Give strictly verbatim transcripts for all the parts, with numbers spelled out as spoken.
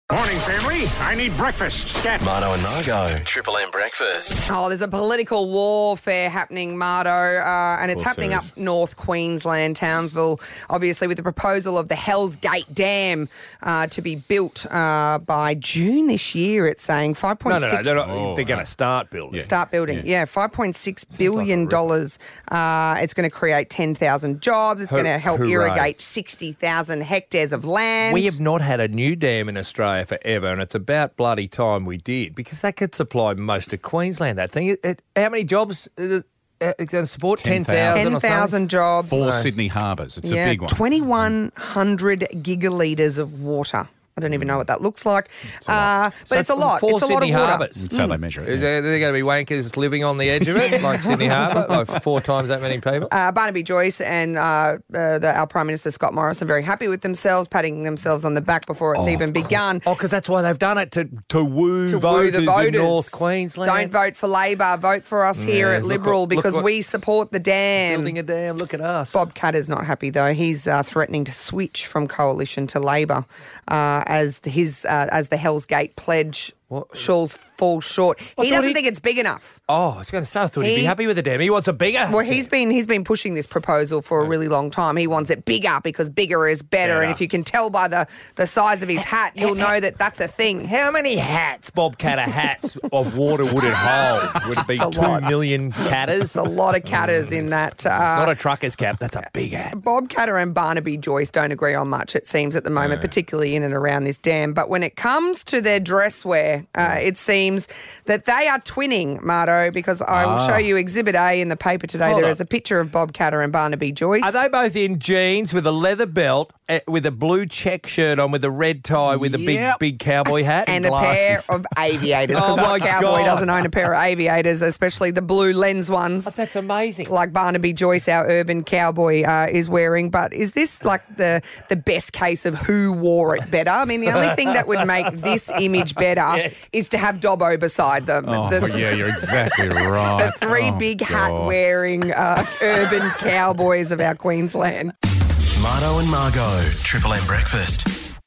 Morning, family. I need breakfast. Scat. Marto and Margo, Triple M Breakfast. Oh, there's a political warfare happening, Marto, uh, and it's happening there up is. north Queensland, Townsville, obviously with the proposal of the Hells Gate Dam uh, to be built uh, by June this year, it's saying five No, point no, six no. They're, not, Oh, they're going no. to start building. Yeah. Start building, yeah, five point six billion dollars. Uh, it's going to create ten thousand jobs. It's Ho- going to help hooray. irrigate sixty thousand hectares of land. We have not had a new dam in Australia forever, and it's about bloody time we did, because that could supply most of Queensland. That thing. It, it, how many jobs is it going to support? ten ten thousand. thousand. ten thousand jobs. Four So- Sydney harbours. It's yeah, a big one. twenty-one hundred gigalitres of water. I don't even know what that looks like. a lot. Uh, but it's a lot. Four It's a lot of Sydney water. harbours. That's how they measure it. Is yeah. there, there going to be wankers living on the edge of it, like Sydney Harbour, like four times that many people? Uh, Barnaby Joyce and uh, uh, the, our Prime Minister Scott Morrison are very happy with themselves, patting themselves on the back before it's even begun. Oh, because that's why they've done it, to, to woo To voters woo the voters. in North Queensland. Don't vote for Labor, vote for us here Yeah, at look Liberal what- look because what- we support the dam. Building a dam, look at us. Bob Katter's not happy though. He's uh, threatening to switch from Coalition to Labor uh, as his uh, as the Hell's Gate pledge What? falls falls short. I He thought doesn't he- think it's big enough. Oh, I was going to say, I thought he'd be He- happy with the dam. He wants a bigger. Well, he's been he's been pushing this proposal for a really long time. He wants it bigger because bigger is better. Better. And if you can tell by the, the size of his hat, you'll know that that's a thing. How many hats, Bob Catter hats, of water would it hold? Would it be It's a two lot. million catters? There's a lot of catters in that. Uh, It's not a trucker's cap, that's a big hat. Bob Katter and Barnaby Joyce don't agree on much, it seems, at the moment, particularly in and around this dam. But when it comes to their dress wear, uh, it seems that they are twinning, Marto, because I will show you Exhibit A in the paper today. Hold There on. is a picture of Bob Katter and Barnaby Joyce. Are they both in jeans with a leather belt, eh, with a blue check shirt on, with a red tie, with a big, Yep. big cowboy hat? and a pair glasses. of aviators, because Oh, what my cowboy God. doesn't own a pair of aviators, especially the blue lens ones. Oh, that's amazing. Like Barnaby Joyce, our urban cowboy, uh, is wearing. But is this like the the best case of who wore it better? I mean, the only thing that would make this image better Yes. is to have Dobbo beside them. Oh, the, yeah, you're exactly right. the three Oh, big God. hat-wearing uh, urban cowboys of our Queensland. Marto and Margo, Triple M Breakfast.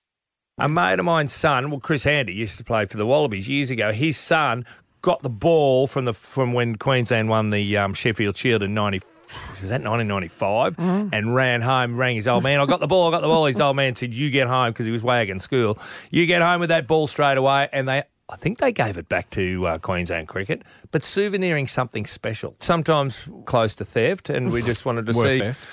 A mate of mine's son, well, Chris Handy, used to play for the Wallabies years ago. His son got the ball from the from when Queensland won the um, Sheffield Shield in ninety. Was that nineteen ninety-five? Mm-hmm. And ran home, rang his old man. I got the ball, I got the ball. His old man said, "You get home," because he was wagging school. You get home with that ball straight away, and they. I think they gave it back to uh, Queensland Cricket, but souveniring something special, sometimes close to theft, and we just wanted to Worse see. theft.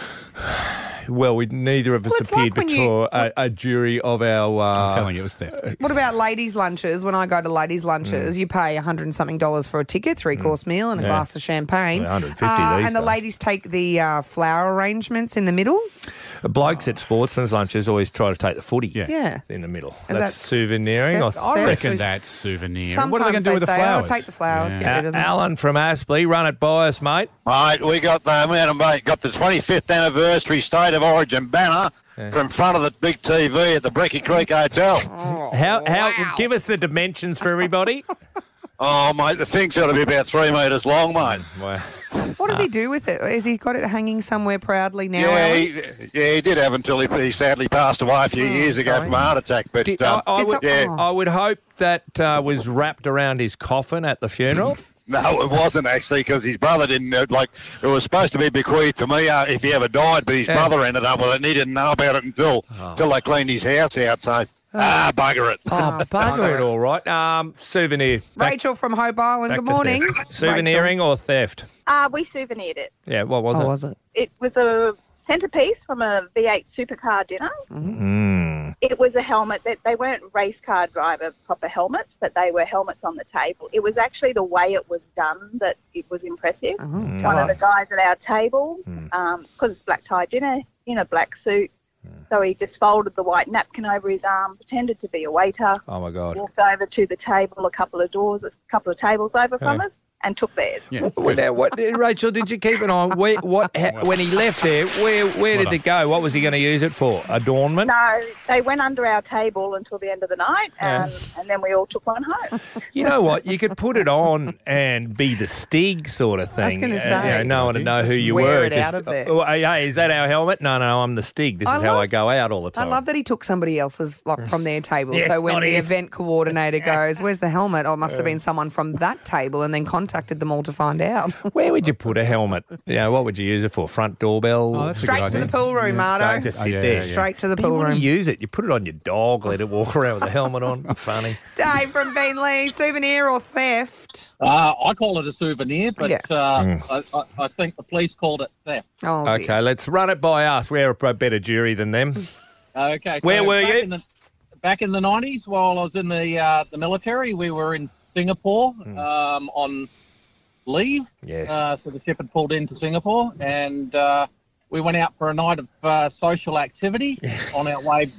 Well, we neither of us Well, it's appeared like when you- before a, a jury of our. Uh, I'm telling you, it was theft. What about ladies' lunches? When I go to ladies' lunches, you pay a hundred and something dollars for a ticket, three course meal, and a Yeah. glass of champagne. Well, one hundred fifty Uh, these and the days. ladies take the uh, flower arrangements in the middle. Blokes at sportsmen's lunches always try to take the footy Yeah. Yeah. in the middle. Is That's that souveniring. theft- I I theft? reckon Theft. that's souvenir. Sometimes What are they going to do with the say, flowers? Oh, take the flowers. Yeah. Get rid of them. Alan from Aspley, run it by us, mate. Mate, we got the man, mate, got the twenty-fifth anniversary State of Origin banner from front of the big T V at the Brecky Creek Hotel. How? How? wow. Give us the dimensions for everybody. Oh, mate, the thing's got to be about three metres long, mate. Wow. What does he do with it? Has he got it hanging somewhere proudly now? Yeah, Alan? he, yeah, he did have until he, he sadly passed away a few years ago sorry. from a heart attack. But Did, um, I, I Did would, some- yeah. oh. I would hope that uh, was wrapped around his coffin at the funeral. no, it wasn't actually because his brother didn't uh, like. It was supposed to be bequeathed to me uh, if he ever died, but his Yeah. brother ended up with it, and he didn't know about it until until they cleaned his house out. So ah, bugger it. Oh, bugger it, all right. Um, souvenir. Back- Rachel from Hope Island. back Good to morning. theft. Souveniring or theft? Uh, we souvenired it. Yeah, what was Oh, it? was it? It was a centrepiece from a V eight supercar dinner. Mm. It was a helmet that they weren't race car driver proper helmets, but they were helmets on the table. It was actually the way it was done that it was impressive. Oh, Mm. tell One of us. the guys at our table, because it's black tie dinner, in a black suit. So he just folded the white napkin over his arm, pretended to be a waiter, Oh, my God. walked over to the table a couple of doors, a couple of tables over from Yeah. us, and took theirs. Yeah. Well, now, what, Rachel, did you keep an eye on where, what, ha, when he left there, where where did it go? What was he going to use it for? Adornment? No, they went under our table until the end of the night, and, Yeah. and then we all took one home. You know what? You could put it on and be the Stig sort of thing. gonna Uh, say. you know, no one would know who Just you wear were. it out of there. Oh, hey, hey, is that our helmet? No, no, I'm the Stig. This I is how love- I go out all the I time. love that he took somebody else's like, from their table. Yeah, so it's when not the his. event coordinator goes, "Where's the helmet?" Oh, it must have been someone from that table, and then contacted them all to find out. Where would you put a helmet? You know, what would you use it for? Front doorbell? Oh, that's a Straight good to idea. the pool room, Marto. Just Oh, sit yeah, there. yeah. Straight to the But pool you want room. to use it. You put it on your dog, let it walk around with a helmet on. Funny. Dave from Beenleigh, souvenir or theft? Uh, I call it a souvenir, but Yeah. uh, I, I, I think the police called it theft. Oh, dear. Okay, let's run it by us. We're a better jury than them. Okay, so Where were back you? In the, back in the nineties, while I was in the uh, the military, we were in Singapore um, on leave. Yes. Uh, so the ship had pulled into Singapore, and uh, we went out for a night of uh, social activity. on our way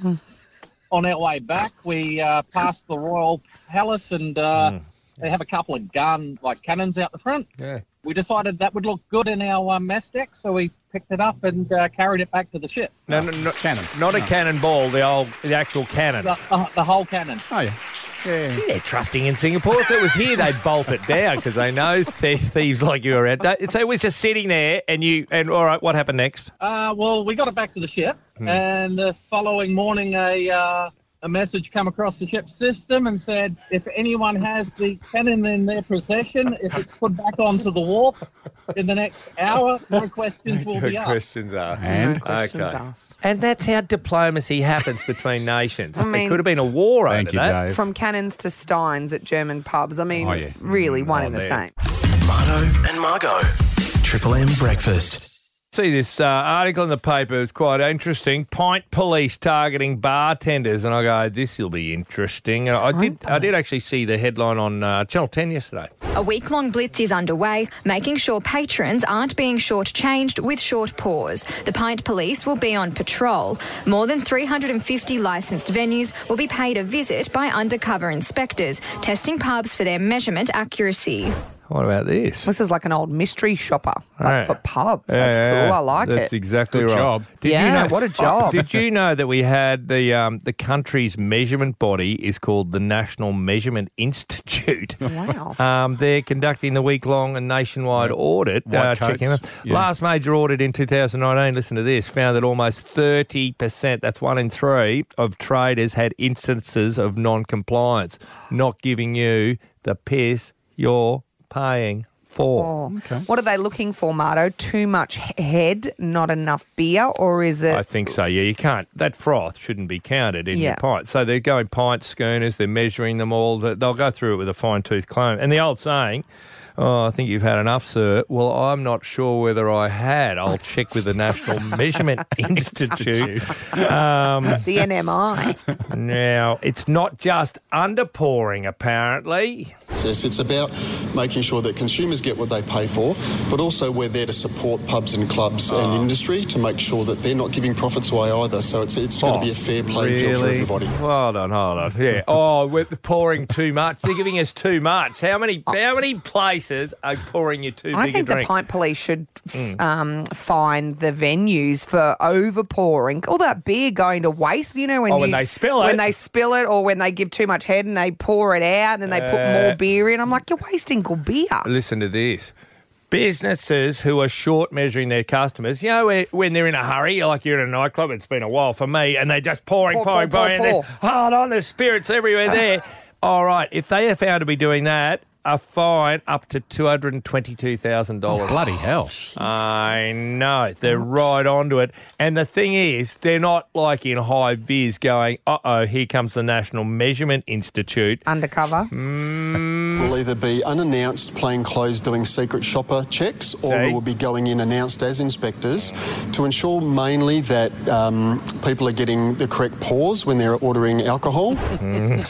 on our way back, we uh, passed the Royal Palace, and uh, they have a couple of gun like cannons out the front. Yeah. We decided that would look good in our um, mess deck, so we picked it up and uh, carried it back to the ship. No, no, no, Cannon. not a cannonball, the old, the actual cannon. The, the, the whole cannon. Oh, yeah. Yeah. They're trusting in Singapore. If it was here, they'd bolt it down because they know th- thieves like you around. So it was just sitting there, and you. And all right, what happened next? Uh, well, we got it back to the ship, and the following morning, a uh, a message come across the ship's system and said, if anyone has the cannon in their possession, if it's put back onto the wharf in the next hour, no questions will be asked. Questions asked. And? Questions Okay. asked. And that's how diplomacy happens between nations. I mean- there could have been a war Thank over you, that. Dave. From cannons to steins at German pubs. I mean, Oh, yeah. really one Oh, in the there. same. Marto and Margot. Triple M Breakfast. See this uh, article in the paper. It's quite interesting. Pint police targeting bartenders, and I go, "This will be interesting." And I did, I did actually see the headline on uh, Channel ten yesterday. A week-long blitz is underway, making sure patrons aren't being shortchanged with short pours. The Pint Police will be on patrol. More than three hundred fifty licensed venues will be paid a visit by undercover inspectors, testing pubs for their measurement accuracy. What about this? This is like an old mystery shopper, but Right. for pubs. Yeah, That's yeah, cool. I like That's it. exactly Good right. job. Did Yeah, you know, what a job. Did you know that we had the um, the country's measurement body is called the National Measurement Institute? Wow. Um, they're conducting the week-long and nationwide audit. White uh, coats. checking them. Yeah. Last major audit in two thousand nineteen, listen to this, found that almost thirty percent, that's one in three, of traders had instances of non-compliance, not giving you the piss you're paying for. Oh. What are they looking for, Marto? Too much he- head, not enough beer, or is it? I think so, yeah. You can't, that froth shouldn't be counted in Yeah. your pint. So they're going pint schooners, they're measuring them all. They'll go through it with a fine-tooth comb. And the old saying, oh, I think you've had enough, sir. Well, I'm not sure whether I had. I'll check with the National Measurement Institute. Um, the N M I. now, it's not just underpouring, apparently. Yes, it's about making sure that consumers get what they pay for, but also we're there to support pubs and clubs and industry to make sure that they're not giving profits away either. So it's it's going to be a fair playing field for Really? everybody. Hold on, hold on. Yeah. Oh, we're pouring too much. They're giving us too much. How many? How many places are pouring you too I big think a the drink? pint police should f- Mm. um, fine the venues for overpouring. All that beer going to waste. You know when Oh, you, when they spill it. when they spill it, or when they give too much head and they pour it out and then they put more Uh, beer in. I'm like, you're wasting good beer. Listen to this. Businesses who are short measuring their customers, you know, when- when they're in a hurry, like you're in a nightclub, it's been a while for me, and they're just pouring, Pour, pouring, pour, pouring, pour, and there's, pour. hold on, there's spirits everywhere there. All right, if they are found to be doing that, a fine up to two hundred twenty-two thousand dollars. Bloody hell. I know. They're right onto it. And the thing is, they're not like in high vis going, uh-oh, here comes the National Measurement Institute. Undercover. We'll either be unannounced plainclothes doing secret shopper checks, or See? we will be going in announced as inspectors to ensure mainly that um, people are getting the correct pours when they're ordering alcohol. So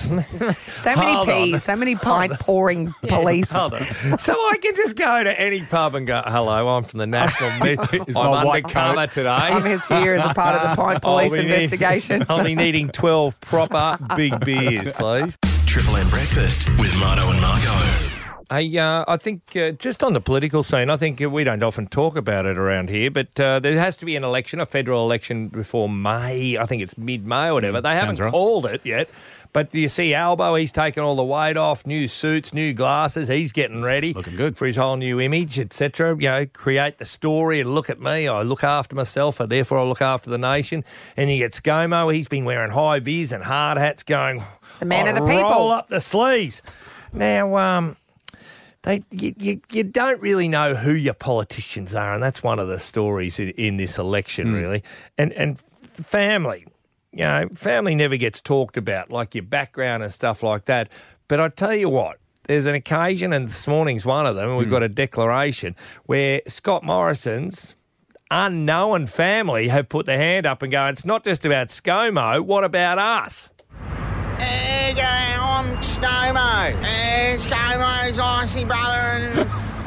many Hold on. peas, so many pint pouring police. Hold on. So I can just go to any pub and go, hello, I'm from the National Measurement. Is I'm my white undercover coat. today. I'm just here as a part of the pint police I'll be need- investigation. I'll be needing twelve proper big beers, please. Triple M Breakfast with Marto and Margot. Hey, uh, I think uh, just on the political scene, I think uh, we don't often talk about it around here, but uh, there has to be an election, a federal election before May. I think it's mid-May or whatever. Mm, they haven't sounds right. called it yet. But you see Albo, he's taken all the weight off, new suits, new glasses. He's getting ready. Looking good. For his whole new image, et cetera. You know, create the story and look at me. I look after myself, and therefore I look after the nation. And you get ScoMo. He's been wearing high vis and hard hats going, It's a man "I of the people." Roll up the sleeves. Now, um... They, you, you, you don't really know who your politicians are, and that's one of the stories in, in this election, really. And and family, you know, family never gets talked about, like your background and stuff like that. But I tell you what, there's an occasion, and this morning's one of them, and we've got a declaration where Scott Morrison's unknown family have put their hand up and go, it's not just about ScoMo, what about us? Hey, going on, ScoMo. Hey, ScoMo's icy brother, and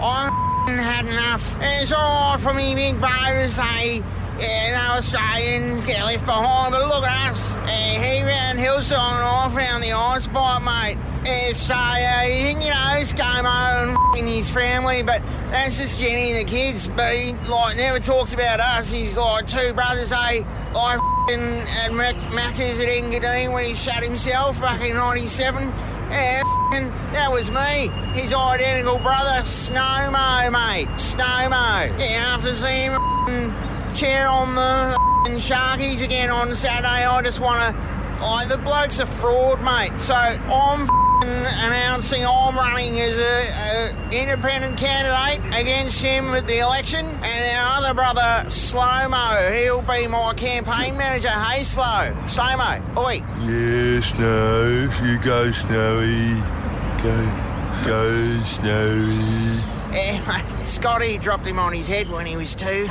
I had enough. It's all right for me big brother to say, yeah, no Australians get left behind, but look at us. Hey, he round Hillside and I found the ice pipe, mate. Hey, Australia, you think you know ScoMo and his family, but that's just Jenny and the kids. But he, like, never talks about us. He's like two brothers, eh? I at Mac- Macca's at Engadine when he shot himself back in ninety-seven. Yeah, that was me. His identical brother, ScoMo, mate. ScoMo. Yeah, after seeing him cheer on the Sharkies again on Saturday, I just want to... Oh, the bloke's a fraud, mate. So I'm announcing I'm running as an independent candidate against him at the election. And our other brother, Slow-Mo, he'll be my campaign manager. Hey, Slow. Slow-Mo, oi. Yeah, Snow. You go, Snowy. Go, go, Snowy. Yeah, mate, Scotty dropped him on his head when he was two.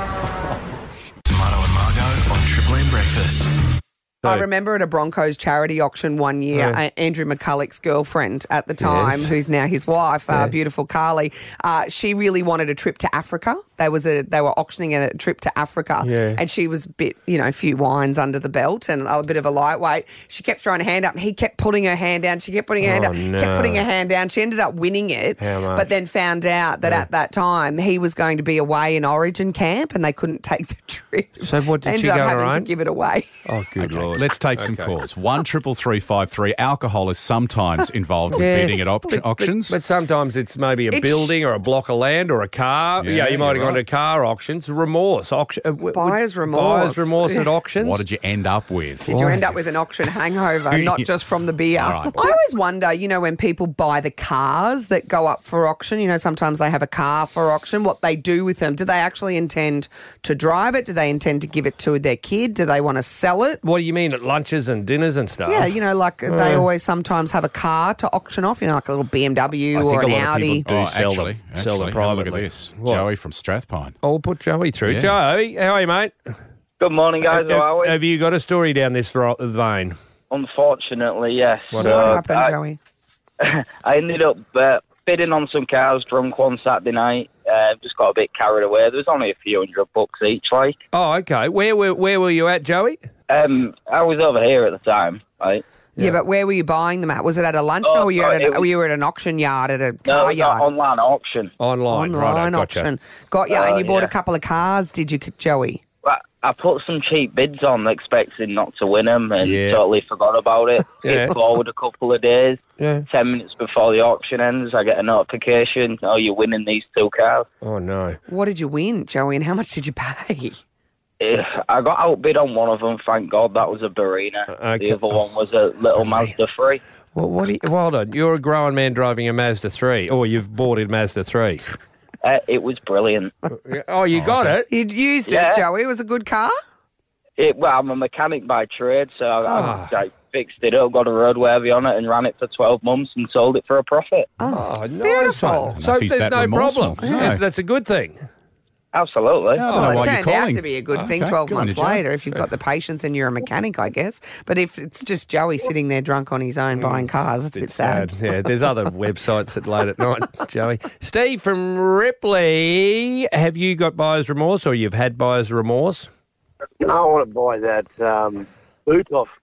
Marto and Margo on Triple M Breakfast. I remember at a Broncos charity auction one year, Yeah. uh, Andrew McCulloch's girlfriend at the time, Yes. who's now his wife, uh, Yeah. beautiful Carly, uh, she really wanted a trip to Africa. They was a they were auctioning a trip to Africa, Yeah. and she was a bit, you know, a few wines under the belt and a bit of a lightweight. She kept throwing her hand up, and he kept putting her hand down. She kept putting her hand Oh, up, no. kept putting her hand down. She ended up winning it, How much? but then found out that Yeah. at that time he was going to be away in Origin camp, and they couldn't take the trip. So what, did They she ended go up on her having to own? give it away. Oh, good Okay, Lord. let's take some Okay. calls. One triple three five three. Alcohol is sometimes involved with bidding at op- But- but- auctions. But, sometimes it's maybe a It's- building or a block of land or a car. Yeah, Yeah, you might have you're gone right. to car auctions. Remorse. Auction, uh, w- Buyer's w- remorse. Buyer's remorse at auctions. What did you end up with? Did you end up with an auction hangover, not just from the beer? All right. I always wonder, you know, when people buy the cars that go up for auction, you know, sometimes they have a car for auction, what they do with them. Do they actually intend to drive it? Do they intend to give it to their kid? Do they want to sell it? What do you mean at lunches and dinners and stuff? Yeah, you know, like they always sometimes have a car to auction off, you know, like a little B M W I think or a an lot of Audi. people do Oh, sell actually, them, actually, sell them have a look privately. at this. What? Joey from Strathpine. I'll put Joey through. Yeah. Joey, how are you, mate? Good morning, guys. How are we? Have you got a story down this ro- vein? Unfortunately, yes. What What Uh, happened, I, Joey? I ended up uh, bidding on some cars drunk one Saturday night. Uh, just got a bit carried away. There was only a few hundred bucks each, like. Oh, okay. Where were where were you at, Joey? Um, I was over here at the time, right? Yeah. but where were you buying them at? Was it at a lunch Oh, or were you, sorry, at it an, was- were you at an auction yard at a No, car it was yard? an online auction. Online, Online righto, gotcha. auction. Got you. and Oh, you bought yeah. a couple of cars, did you, Joey? But I put some cheap bids on, expecting not to win them, and Yeah. totally forgot about it. Yeah. It forward a couple of days. Yeah. Ten minutes before the auction ends, I get a notification. Oh, you're winning these two cars. Oh no. What did you win, Joey, and how much did you pay? Eh, I got outbid on one of them, thank God. That was a Barina. Okay. The other one was a little Mazda three. Well, what? Do you, well done. You're a grown man driving a Mazda three, or you've bought a Mazda three. Uh, it was brilliant. Oh, you got it. You'd used Yeah. it, Joey. It was a good car? It, well, I'm a mechanic by trade, so I, Ah. I, I fixed it up, got a roadworthy on it, and ran it for twelve months and sold it for a profit. Oh, nice beautiful. one. I don't know So if he's there's that no remorseful. problem. No. Yeah, that's a good thing. Absolutely. No, I don't Well, know it why you're turned out calling. to be a good Oh, thing okay. twelve Good on months you, Joe. later if you've got the patience and you're a mechanic, I guess. But if it's just Joey sitting there drunk on his own buying cars, that's a bit It's sad. Yeah, there's other websites that late at night, Joey. Steve from Ripley, have you got buyer's remorse or you've had buyer's remorse? I want to buy that um, boot off.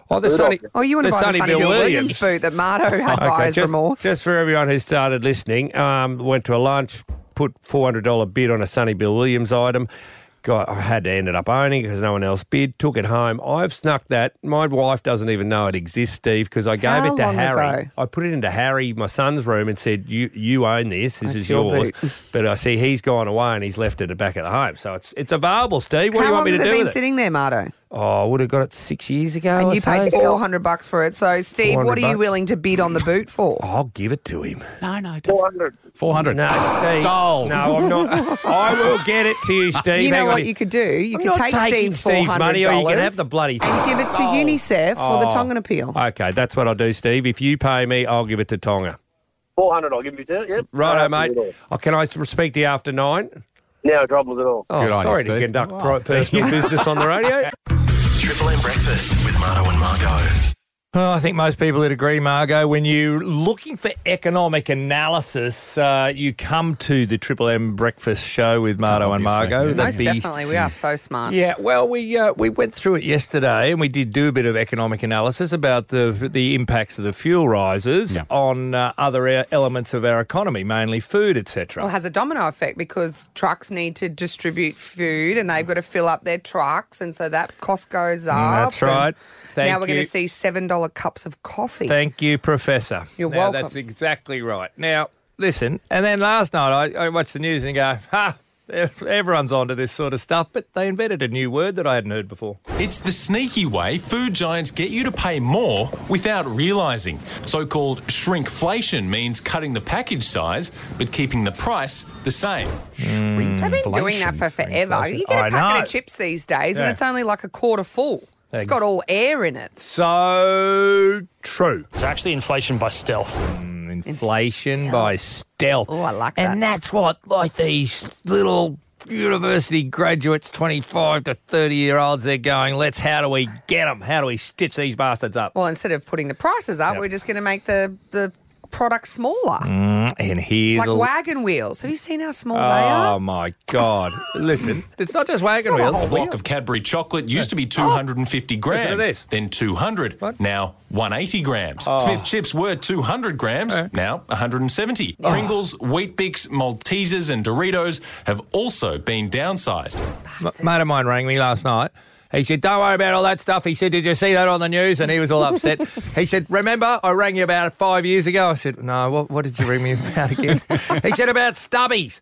Oh, the Good Sonny, option. Oh, you want to the buy Sonny the Sonny Bill Bill Williams, Williams. boot that Marto had Okay, buyer's just, remorse? just for everyone who started listening, um, went to a lunch, put four hundred dollars bid on a Sonny Bill Williams item. Got, I had to end it up owning it because no one else bid. Took it home. I've snuck that. My wife doesn't even know it exists, Steve, because I gave How it to long Harry. ago? I put it into Harry, my son's room, and said, "You you own this. This That's is your yours." boot. But I see he's gone away and he's left it back at the home. So it's it's available, Steve. What How do you long want me has to it do been with it? sitting there, Marto? Oh, I would have got it six years ago. And I'd you paid say. four hundred bucks for it. So, Steve, what are you bucks. willing to bid on the boot for? I'll give it to him. No, no. four hundred. four hundred. No, Steve. Sold. No, I'm not. I will get it to you, Steve. You know Hang what on. you could do? You I'm could not take taking Steve's four Steve's hundred money, or dollars you can have the bloody thing. and give it to Sold. UNICEF for the Oh. Tongan appeal. Okay, that's what I'll do, Steve. If you pay me, I'll give it to Tonga. four hundred, I'll give you two. Yep. Righto, No mate. trouble at all. Oh, can I speak to you after nine? No troubles at all. Oh, Good on you, sorry to Steve. conduct Wow. pro- personal business on the radio. Triple M Breakfast with Marto and Margot. Oh, I think most people would agree, Margot. When you're looking for economic analysis, uh, you come to the Triple M Breakfast Show with Marto and Obviously, Margot. yeah. That'd Most be- definitely. We are so smart. Yeah, well, we uh, we went through it yesterday, and we did do a bit of economic analysis about the the impacts of the fuel rises Yeah. on uh, other e- elements of our economy, mainly food, et cetera. Well, it has a domino effect because trucks need to distribute food and they've got to fill up their trucks, and so that cost goes up. Mm, That's and right. Thank now we're going you. to see seven dollar cups of coffee. Thank you, Professor. You're now, welcome. That's exactly right. Now, listen, and then last night I, I watched the news and go, ha, everyone's onto this sort of stuff, but they invented a new word that I hadn't heard before. It's the sneaky way food giants get you to pay more without realising. So-called shrinkflation means cutting the package size but keeping the price the same. They've been doing that for forever. You get a I packet know. of chips these days and Yeah. it's only like a quarter full. It's Thanks. got all air in it. So true. It's actually inflation by stealth. Inflation by stealth. Oh, I like that. And that's what, like, these little university graduates, twenty-five to thirty-year-olds, they're going, let's, how do we get them? How do we stitch these bastards up? Well, instead of putting the prices up, Yep. we're just going to make the, the product smaller. Mm, and here's Like a... wagon wheels. Have you seen how small they are? Oh, my God. Listen, it's not just wagon not a wheels. whole A block of Cadbury chocolate used to be two hundred fifty Listen to grams, this. then two hundred, now one hundred eighty grams. Oh. Smith chips were two hundred grams, Eh. now one hundred seventy. Oh. Pringles, Wheat-Bix, Maltesers and Doritos have also been downsized. A mate of mine rang me last night. He said, don't worry about all that stuff. He said, did you see that on the news? And he was all upset. He said, remember, I rang you about it five years ago. I said, no, what, what did you ring me about again? He said, about Stubbies.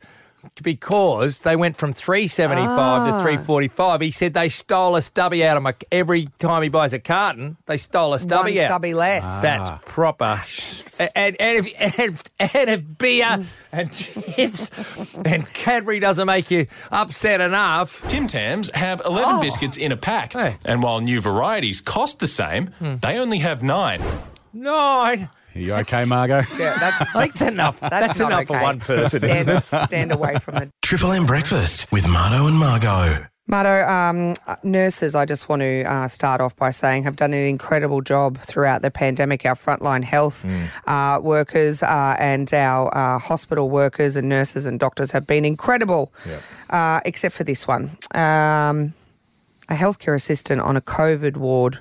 Because they went from three seventy-five Ah. to three forty-five. He said they stole a stubby out of my... Every time he buys a carton, they stole a stubby One out. stubby less. That's proper. And, and, if, and, if, and if beer and chips and Cadbury doesn't make you upset enough... Tim Tams have eleven Oh. biscuits in a pack. Hey. And while new varieties cost the same, they only have nine. Nine. Are you okay, Margot? Yeah, that's, That's enough. That's, that's not enough for okay. one person. Stand, isn't it? stand away from the... Triple M Breakfast with Marto and Margot. Marto, um, nurses, I just want to uh, start off by saying, have done an incredible job throughout the pandemic. Our frontline health uh, workers uh, and our uh, hospital workers and nurses and doctors have been incredible, Yep. uh, except for this one. Um, a healthcare assistant on a COVID ward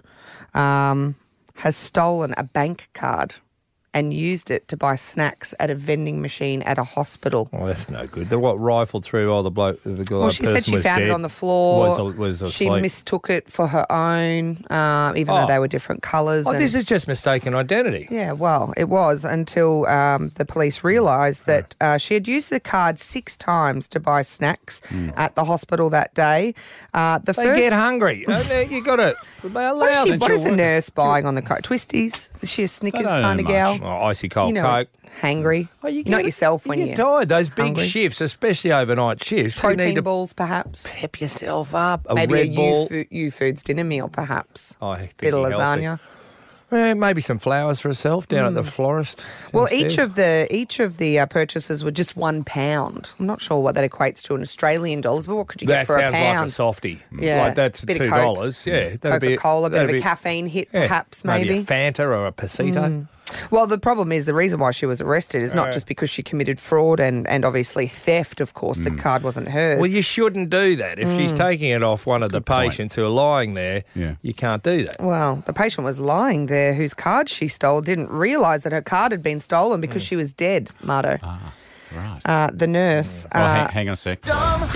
um, has stolen a bank card and used it to buy snacks at a vending machine at a hospital. Oh, that's no good. They what rifled through all the bloke. The Well, she said she found it on the floor. Was, was she asleep. mistook it for her own, uh, even Oh. though they were different colours. Oh, and- this is just mistaken identity. yeah, well, it was until um, the police realised that uh, she had used the card six times to buy snacks at the hospital that day. Uh, the They first, get hungry. Uh, you got to allow what is, she, them what to is the work. nurse buying on the card? Twisties? Is she a Snickers don't kind of know gal? Oh, icy cold You know, Coke. hangry. Oh, you Not get- yourself when you you're get tired. Those big hungry. shifts, especially overnight shifts. you need Protein to balls, perhaps. pep yourself up. A Maybe Red a Bull. U, U Foods dinner meal, perhaps. Oh, I think Bit of healthy. lasagna. Eh, maybe some flowers for herself down at the florist. Mm. Well, instead. each of the each of the uh, purchases were just one pound. I'm not sure what that equates to in Australian dollars, but what could you that get for a sounds pound? like a softie. Yeah, like that's bit of two Coke. dollars. Yeah, that'd be- Coca-Cola, a bit of that'd a be- caffeine hit, yeah, perhaps, maybe maybe. a Fanta or a Pasito. Well, the problem is the reason why she was arrested is not Uh, just because she committed fraud and, and obviously theft, of course. The card wasn't hers. Well, you shouldn't do that. If she's Mm. taking it off one of the patients who are lying there, Yeah. you can't do that. Well, the patient was lying there whose card she stole, didn't realise that her card had been stolen because she was dead, Marto. Ah, right. Uh, the nurse... Oh, uh, hang, hang on a sec.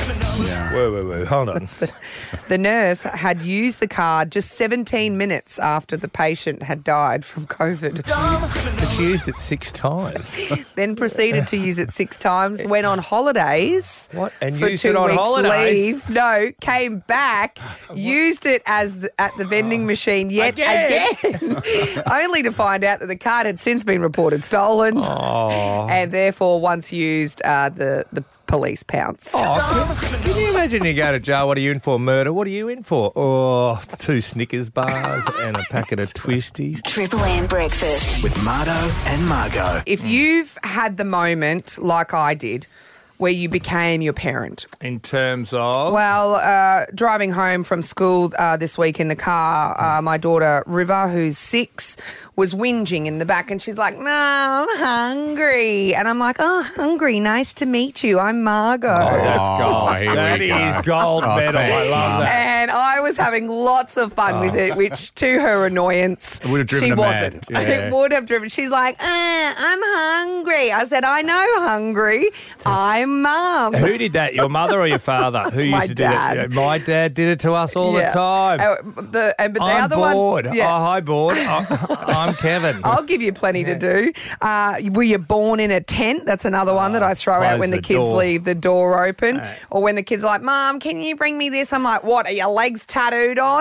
Whoa, whoa, whoa, hold on. The nurse had used the card just seventeen minutes after the patient had died from COVID. But she used it six times. Then proceeded to use it six times, went on holidays What? And for used two it on weeks holidays? leave. No, came back, used it as the, at the vending machine yet again, Again? only to find out that the card had since been reported stolen, Oh. and therefore once used, uh, the the police pounced. Oh, can, can you imagine you go to jail? What are you in for? Murder? What are you in for? Oh, two Snickers bars and a packet of Twisties. Triple M breakfast With Marto and Margot. If you've had the moment like I did, where you became your parent. In terms of? Well, uh, driving home from school uh, this week in the car, uh, my daughter River, who's six, was whinging in the back and she's like, "No, I'm hungry." And I'm like, "Oh, hungry. Nice to meet you. I'm Margot." Oh, that's gold. here That we go. is gold Oh, medal. thanks, I love Mum. that. And I was having lots of fun with it, which to her annoyance, It would have driven she her mad. wasn't. Yeah. It would have driven. She's like, uh, "I'm hungry." I said, "I know hungry. I'm Mum." Who did that? Your mother or your father? Who used My to dad. do it? My dad did it to us all Yeah. the time. Uh, the, and, but the I'm other bored. one, yeah. Oh, hi, bored. I, I'm Kevin. I'll give you plenty to do. Uh, were you born in a tent? That's another one that I throw out close when the, the kids door. leave the door open. Or when the kids are like, "Mom, can you bring me this?" I'm like, "What, are your legs tattooed on?"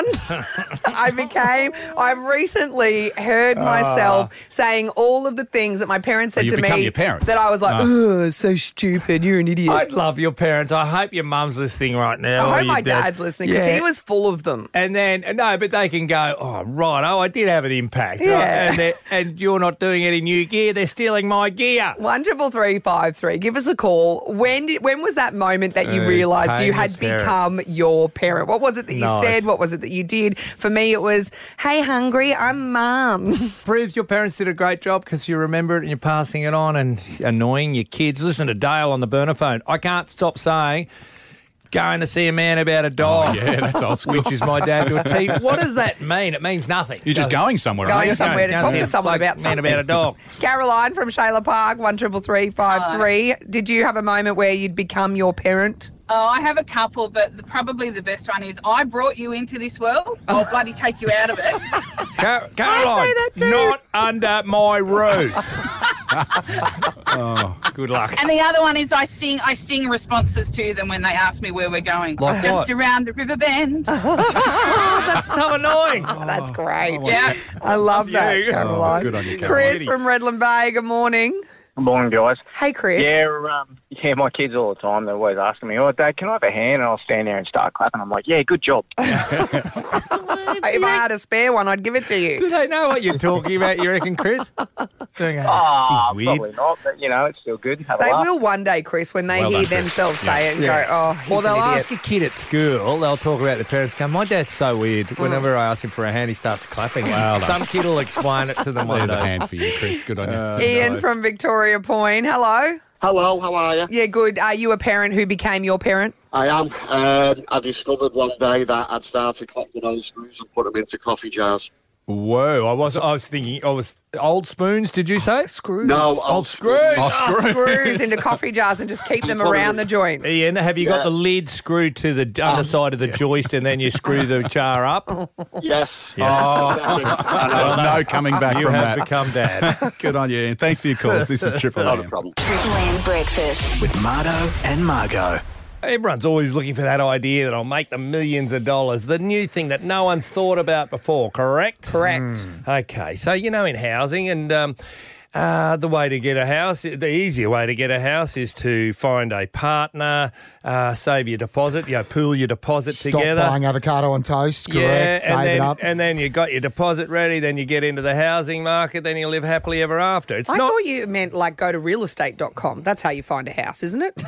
I became, I've recently heard myself saying all of the things that my parents said Oh, to you've become me your parents. that I was like, Oh. "Ugh, so stupid. You're an idiot." I'd love your parents. I hope your mum's listening right now. I or hope your my dad. dad's listening because Yeah. he was full of them. And then, no, but they can go, "Oh, right, oh, I did have an impact." Yeah. Right? And, they're- and you're not doing any new gear. They're stealing my gear. One triple three five three. Give us a call. When did, when was that moment that you Uh, realised you became had a parent. become your parent? What was it that you Nice. said? What was it that you did? For me, it was, "Hey, hungry, I'm Mum." Proves your parents did a great job because you remember it and you're passing it on and annoying your kids. Listen to Dale on the burner phone. I can't stop saying, "Going to see a man about a dog." Oh, yeah, that's old school. Which is my dad to a T. What does that mean? It means nothing. You're just going somewhere, Going aren't you? somewhere to Go talk see to a someone bloke, about man something. about a dog. Caroline from Shayla Park, one triple three five three. Did you have a moment where you'd become your parent? Oh, I have a couple, but the, probably the best one is I brought you into this world. I'll bloody take you out of it. Car- Caroline, that too. not under my roof. Oh, good luck. And the other one is I sing I sing responses to them when they ask me where we're going. Like Just what? around the river bend. Oh, that's so annoying. That's great. Yeah. I love that, you. Caroline. Oh, good on you, Chris Caroline. from Redland Bay, good morning. Good morning, guys. Hey, Chris. Yeah, um, yeah, my kids all the time, they're always asking me, "Oh, Dad, can I have a hand?" And I'll stand there and start clapping. I'm like, "Yeah, good job." If I had a spare one, I'd give it to you. Do they know what you're talking about, you reckon, Chris? They go, Oh, she's weird. probably not, but, you know, it's still good. Have a They laugh. will one day, Chris, when they Well hear done, Chris. themselves Yeah. say it and Yeah. go, "Oh, he's Well, they'll an idiot." ask a kid at school, they'll talk about the parents, go, "My dad's so weird." Whenever I ask him for a hand, he starts clapping. Well done. Some kid will explain it to them one There's day. a hand for you, Chris. Good on you. Uh, Ian nice. from Victoria Point, hello. Hello, how are you? Yeah, good. Are you a parent who became your parent? I am. Um, I discovered one day that I'd started collecting old screws and put them into coffee jars. Whoa, I was I was thinking, I was old spoons, did you say? Screws. No, Old old screws. Oh, Oh, screw. screws into coffee jars and just keep them around the joint. Ian, have you got Yeah. the lid screwed to the underside of the joist and then you screw the jar up? Yes. Oh. I There's know. no coming back You from have that. become dad. Good on you, Ian. Thanks for your calls. This is Triple Not a M. problem. Triple M breakfast. With Marto and Margot. Everyone's always looking for that idea that'll make them millions of dollars. The new thing that no one's thought about before, correct? Correct. Okay, so, you know, in housing and um, Uh, the way to get a house, the easier way to get a house is to find a partner, uh, save your deposit, you know, pool your deposit Stop together. buying avocado on toast, correct, Yeah, save and then, it up. and then you got your deposit ready, then you get into the housing market, then you live happily ever after. It's I not. thought you meant like go to real estate dot com. That's how you find a house, isn't it?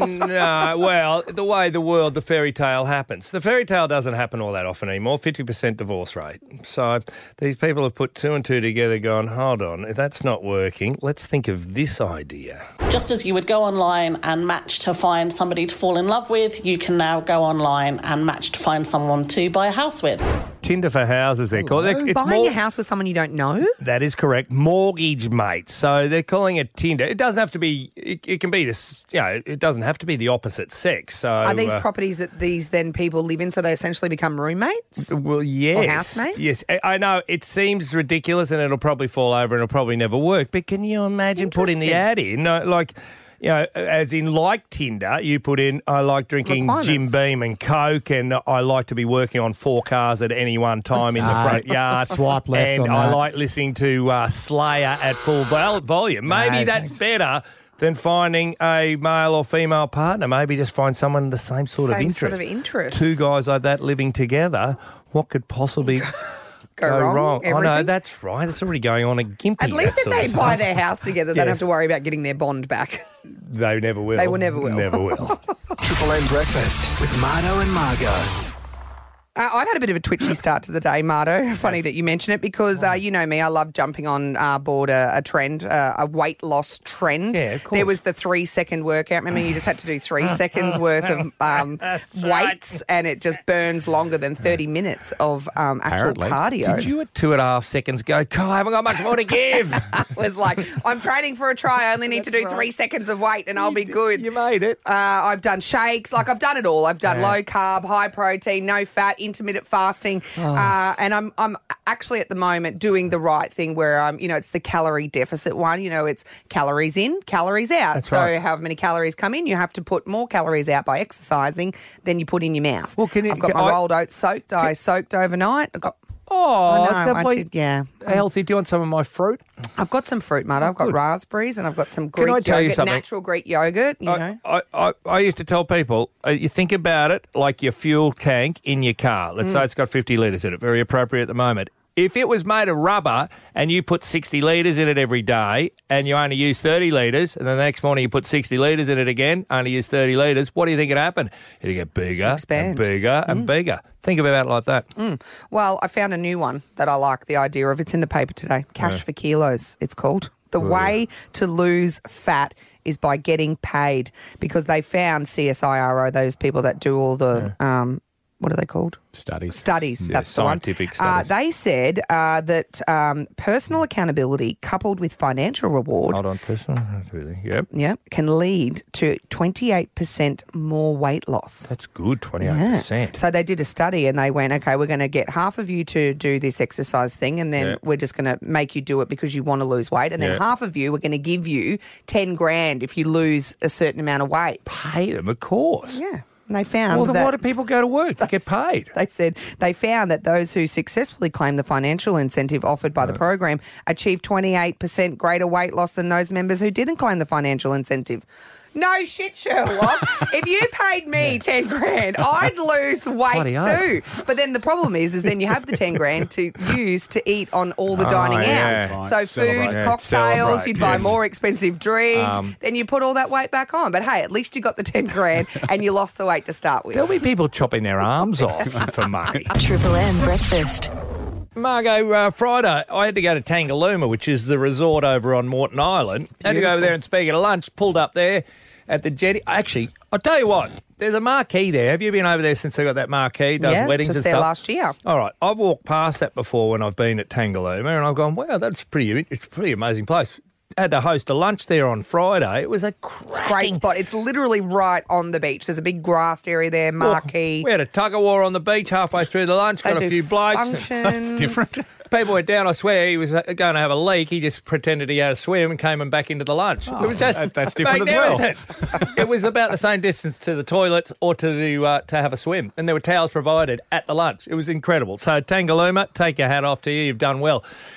No, well, the way the world, the fairy tale happens. The fairy tale doesn't happen all that often anymore, fifty percent divorce rate. So these people have put two and two together going, hold on, if that's not working, let's think of this idea. Just as you would go online and match to find somebody to fall in love with, you can now go online and match to find someone to buy a house with. Tinder for houses, they're called. It's Buying more- a house with someone you don't know? That is correct. Mortgage mates. So they're calling it Tinder. It doesn't have to be, it, it can be this, you know, it doesn't have to be the opposite sex. So Are these uh, properties that these then people live in so they essentially become roommates? Well, yes. Or housemates? Yes. I- I know it seems ridiculous and it'll probably fall over and it'll probably never work. But can you imagine putting the ad in? No, like, you know, as in like Tinder, you put in, I like drinking Jim Requirements. Beam and Coke and I like to be working on four cars at any one time in the Ah, front yard. swipe left and on I that. like listening to uh, Slayer at full vol- volume. Maybe No, that's better than finding a male or female partner. Maybe just find someone in the same sort of Same interest. sort of interest. Two guys like that living together, what could possibly Go wrong, Oh, no, everything? that's right. It's already going on a gimpy. At least that if sort of they stuff. buy their house together, they don't have Yes. to worry about getting their bond back. They never will. They will never will. Never will. Triple M Breakfast with Mardo and Margo. Uh, I've had a bit of a twitchy start to the day, Mardo. Funny that you mention it because uh, you know me, I love jumping on uh, board a, a trend, uh, a weight loss trend. Yeah, of course. There was the three second workout. Remember, you just had to do three seconds worth of um, That's right. weights, and it just burns longer than thirty minutes of um, actual Apparently. cardio. Did you at two and a half seconds go, God, I haven't got much more to give? I was like, I'm training for a try. I only need to do three seconds of weight and I'll be good. You made it. Uh, I've done shakes. Like, I've done it all. I've done Yeah. low carb, high protein, no fat, intermittent fasting. Oh. Uh, and I'm I'm actually at the moment doing the right thing where, um, you know, it's the calorie deficit one. You know, it's calories in, calories out. That's so right. however many calories come in, you have to put more calories out by exercising than you put in your mouth. Well, can you- I've got can my I- rolled oats soaked. I soaked overnight. I've got, Oh, I know, is that I why- did, yeah. Healthy. Do you want some of my fruit? I've got some fruit, mate. I've got raspberries and I've got some Can Greek I tell you yogurt, something? natural Greek yogurt, you know. I, I, I used to tell people, uh, you think about it like your fuel tank in your car. Let's Mm. say it's got fifty litres in it, very appropriate at the moment. If it was made of rubber and you put sixty litres in it every day and you only use thirty litres and then the next morning you put sixty litres in it again, only use thirty litres, what do you think would happen? It'd get bigger Expand. and bigger and bigger. Think about it like that. Mm. Well, I found a new one that I like the idea of. It's in the paper today. Cash Yeah. for Kilos, it's called. The Ooh. way to lose fat is by getting paid because they found C S I R O, those people that do all the, um, what are they called? Studies. Studies, Yeah, that's the one. scientific Uh, studies. they said uh, that um, personal accountability coupled with financial reward Hold on, personal. Really? Yep. yeah, can lead to twenty-eight percent more weight loss. That's good, twenty-eight percent. So they did a study and they went, okay, we're going to get half of you to do this exercise thing and then Yeah. we're just going to make you do it because you want to lose weight. And then Yeah. half of you, we're going to give you ten grand if you lose a certain amount of weight. Pay them, of course. Yeah. And they found Well, then that why do people go to work to get paid? they said they found that those who successfully claimed the financial incentive offered by the program achieved twenty-eight percent greater weight loss than those members who didn't claim the financial incentive. No shit, Sherlock. If you paid me ten grand, I'd lose weight Bloody oath. too. But then the problem is, is then you have the ten grand to use to eat on all the Oh, dining yeah. out. Right. So Celebrate. food, Yeah, cocktails, celebrate, you'd buy yes. more expensive drinks. Um, then you put all that weight back on. But hey, at least you got the ten grand and you lost the weight to start with. There'll be people chopping their arms off for money. Triple M Breakfast. Margo, uh, Friday, I had to go to Tangalooma, which is the resort over on Moreton Island. Had to go over Beautiful. there and speak at a lunch, pulled up there at the jetty. Actually, I'll tell you what, there's a marquee there. Have you been over there since they got that marquee? Does yeah, weddings just and there stuff? last year. All right, I've walked past that before when I've been at Tangalooma, and I've gone, wow, that's pretty, it's a pretty amazing place. Had to host a lunch there on Friday. It was a cracking... Great spot. It's literally right on the beach. There's a big grassed area there, marquee. We had a tug of war on the beach halfway through the lunch, They got a do few blokes. functions. That's different. People went down, I swear, he was uh, going to have a leak. He just pretended he had a swim and came and back into the lunch. it was just that- that's different as well. magnificent. It was about the same distance to the toilets or to the uh, to have a swim. And there were towels provided at the lunch. It was incredible. So Tangalooma, take your hat off to you. You've done well.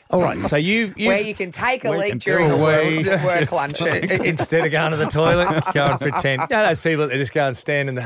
All right, so you, you Where you can take a We leak can during do a a work, wee. work luncheon. Instead of going to the toilet, go and pretend. You know those people that just go and stand in the...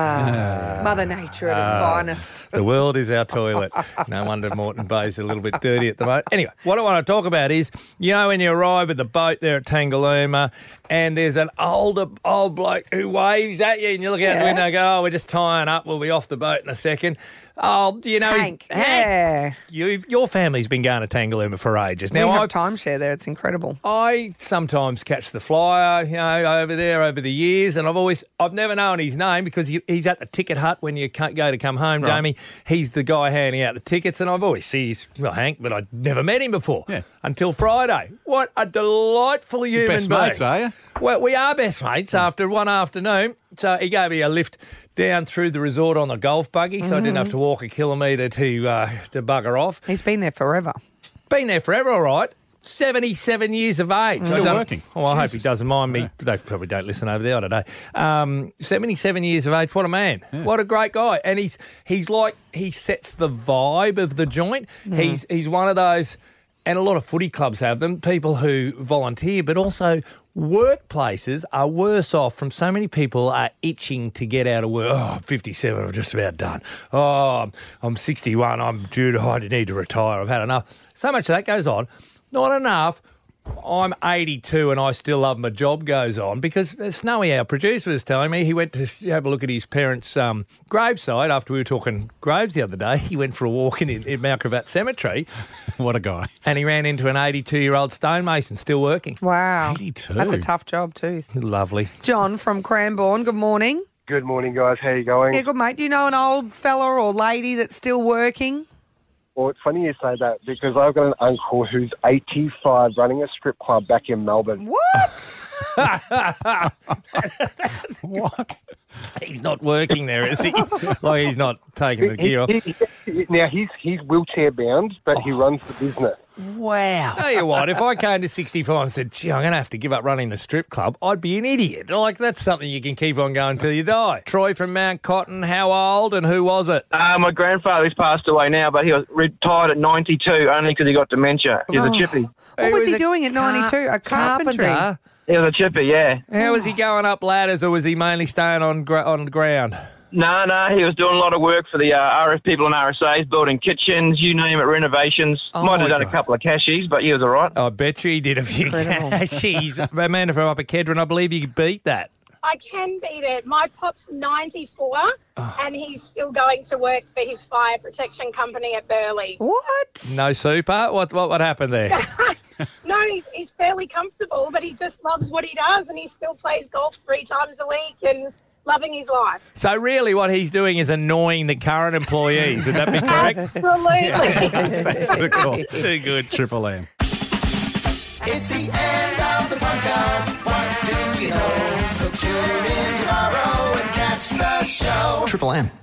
Ah, Mother Nature at its Ah, finest. The world is our toilet. No wonder Moreton Bay's a little bit dirty at the moment. Anyway, what I want to talk about is, you know, when you arrive at the boat there at Tangalooma and there's an older old bloke who waves at you and you look out the Yeah. window and go, oh, we're just tying up. We'll be off the boat in a second. Oh, you know, he's- Hank, yeah. You, your family's been going to Tangalooma for ages. Now, Now, we have I've, timeshare there. It's incredible. I sometimes catch the flyer, you know, over there over the years, and I've always, I've never known his name because he, he's at the ticket hut when you can't go to come home, Right. Jamie. He's the guy handing out the tickets, and I've always seen his, well, Hank, but I'd never met him before Yeah. until Friday. What a delightful human Best being. mates, are you? Well, we are best mates after one afternoon. So he gave me a lift down through the resort on the golf buggy, so I didn't have to walk a kilometre to uh, to bugger off. He's been there forever. Been there forever, all right. seventy-seven years of age. Still I don't- working. Oh, I hope Jesus. he doesn't mind me. They probably don't listen over there, I don't know. Um, seventy-seven years of age. What a man. What a great guy. And he's he's like, he sets the vibe of the joint. He's He's one of those, and a lot of footy clubs have them, people who volunteer, but also workplaces are worse off from so many people are itching to get out of work. Oh, I'm fifty-seven, I'm just about done. Oh, I'm, I'm sixty-one, I'm due to, I need to retire, I've had enough. So much of that goes on. Not enough. I'm eighty-two and I still love my job goes on because Snowy, our producer, was telling me he went to have a look at his parents' um, graveside after we were talking graves the other day. He went for a walk in, in Mount Cravat Cemetery. What a guy. And he ran into an eighty-two-year-old stonemason still working. Wow. eighty-two. That's a tough job too. Lovely. John from Cranbourne, good morning. Good morning, guys. How you going? Yeah, good, mate. Do you know an old fella or lady that's still working? Well, it's funny you say that because I've got an uncle who's eighty-five running a strip club back in Melbourne. What? What? He's not working there, is he? Like he's not taking the gear off. He- he- he- now, he's, he's wheelchair bound, but he runs the business. Wow. Tell you what, if I came to sixty-five and said, gee, I'm going to have to give up running the strip club, I'd be an idiot. Like, that's something you can keep on going till you die. Troy from Mount Cotton, how old and who was it? Uh, my grandfather, he's passed away now, but he was retired at ninety-two only because he got dementia. He was Oh. a chippy. What He was was he a doing at ninety-two? A carpentry. Carpenter. He was a chippy, yeah. How was he going up ladders or was he mainly staying on gra- on the ground? No, no, he was doing a lot of work for the uh, R F people in R S As, building kitchens, you name it, renovations. Oh, Might have my done a God. couple of cashies, but he was all right. I bet you he did a few Incredible. cashies. Amanda from Upper Kedron, I believe you could beat that. I can beat it. My pop's ninety-four and he's still going to work for his fire protection company at Burleigh. What? No super? What what, what happened there? No, he's, he's fairly comfortable, but he just loves what he does and he still plays golf three times a week and loving his life. So really what he's doing is annoying the current employees. Would that be correct? Absolutely. Too cool. Too good. Triple M. It's the end of the podcast. What do you know? So tune in tomorrow and catch the show. Triple M.